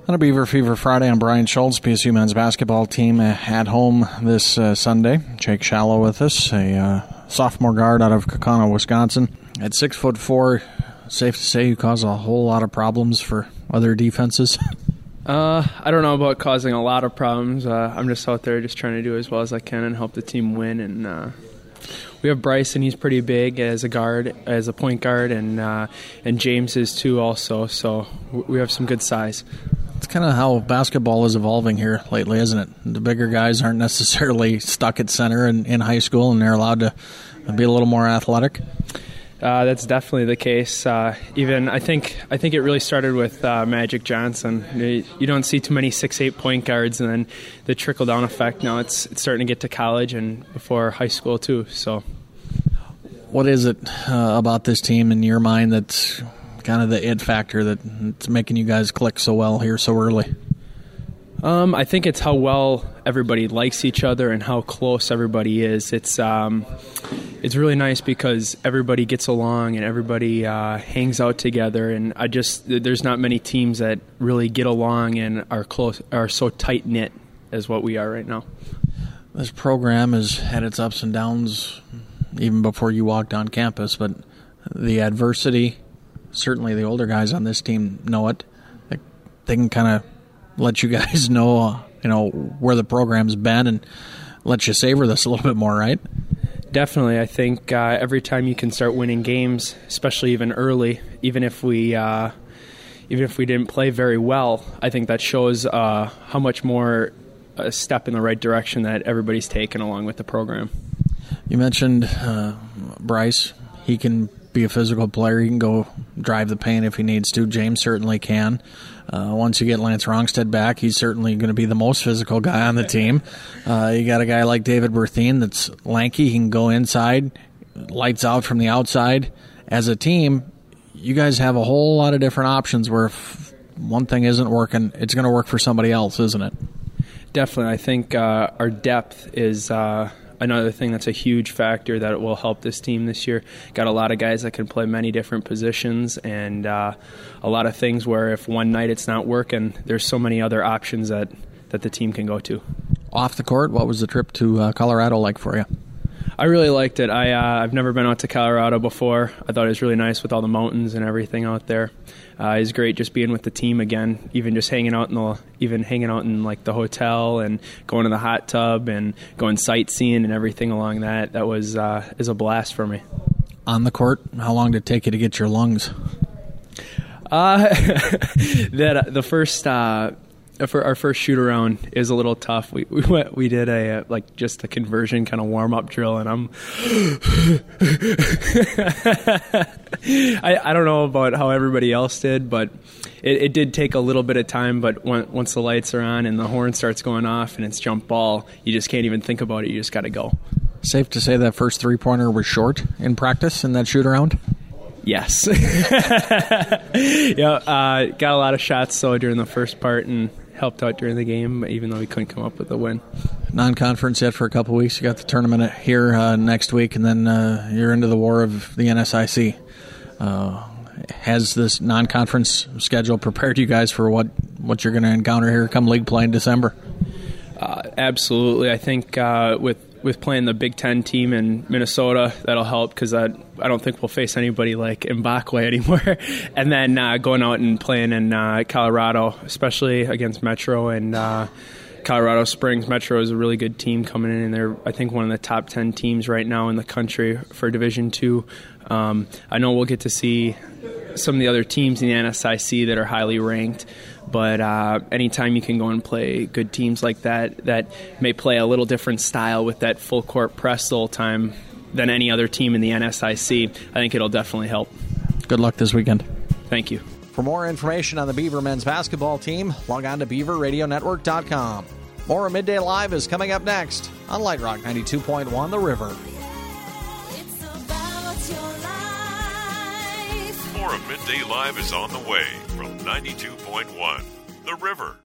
On a Beaver Fever Friday, I'm Brian Schultz. PSU men's basketball team at home this Sunday. Jake Shallow with us, a sophomore guard out of Kaukauna, Wisconsin. At 6'4", safe to say you cause a whole lot of problems for other defenses. I don't know about causing a lot of problems. I'm just out there just trying to do as well as I can and help the team win. And we have Bryce, and he's pretty big as a point guard, and James is too also. So we have some good size. It's kind of how basketball is evolving here lately, isn't it? The bigger guys aren't necessarily stuck at center in high school, and they're allowed to be a little more athletic. That's definitely the case. Even I think it really started with Magic Johnson. You don't see too many 6'8" point guards, and then the trickle down effect. Now it's starting to get to college and before high school too. So, what is it about this team in your mind that's kind of the it factor that's making you guys click so well here so early? I think it's how well everybody likes each other and how close everybody is. It's really nice because everybody gets along and everybody hangs out together. And there's not many teams that really get along and are so tight knit as what we are right now. This program has had its ups and downs even before you walked on campus, but the adversity, certainly the older guys on this team know it. They can kind of let you guys know, where the program's been and let you savor this a little bit more, right? Definitely. I think every time you can start winning games, especially even early, even if we didn't play very well, I think that shows how much more a step in the right direction that everybody's taken along with the program. You mentioned Bryce. He can be a physical player. He can go drive the paint if he needs to. James certainly can. Once you get Lance Rongstead back, he's certainly going to be the most physical guy on the team. You got a guy like David Berthine that's lanky. He can go inside, lights out from the outside. As a team, you guys have a whole lot of different options where if one thing isn't working, it's going to work for somebody else, isn't it? Definitely. I think our depth is another thing that's a huge factor that will help this team this year. Got a lot of guys that can play many different positions, and a lot of things where if one night it's not working, there's so many other options that the team can go to. Off the court, what was the trip to Colorado like for you? I really liked it. I've never been out to Colorado before. I thought it was really nice with all the mountains and everything out there. It was great just being with the team again, even just hanging out in like the hotel and going to the hot tub and going sightseeing and everything along that. That was is a blast for me. On the court, how long did it take you to get your lungs? Our first shoot around is a little tough. We did just a conversion kind of warm up drill, and I don't know about how everybody else did, but it did take a little bit of time. But once the lights are on and the horn starts going off and it's jump ball, you just can't even think about it. You just got to go. Safe to say that first 3-pointer was short in practice in that shoot around? Yes. Got a lot of shots though during the first part and helped out during the game, even though we couldn't come up with a win. Non-conference yet for a couple of weeks. You got the tournament here next week, and then you're into the war of the NSIC. Has this non-conference schedule prepared you guys for what you're going to encounter here come league play in December? Absolutely. I think with playing the Big Ten team in Minnesota, that'll help because I don't think we'll face anybody like Mbakwe anymore. And then going out and playing in Colorado, especially against Metro and Colorado Springs. Metro is a really good team coming in, and they're, I think, one of the top 10 teams right now in the country for Division II. I know we'll get to see some of the other teams in the NSIC that are highly ranked, but anytime you can go and play good teams like that may play a little different style with that full court press the whole time than any other team in the NSIC, I think it'll definitely help. Good luck this weekend. Thank you. For more information on the Beaver men's basketball team, log on to BeaverRadioNetwork.com. More Midday Live is coming up next on Light Rock 92.1 The River. More of Midday Live is on the way from 92.1 The River.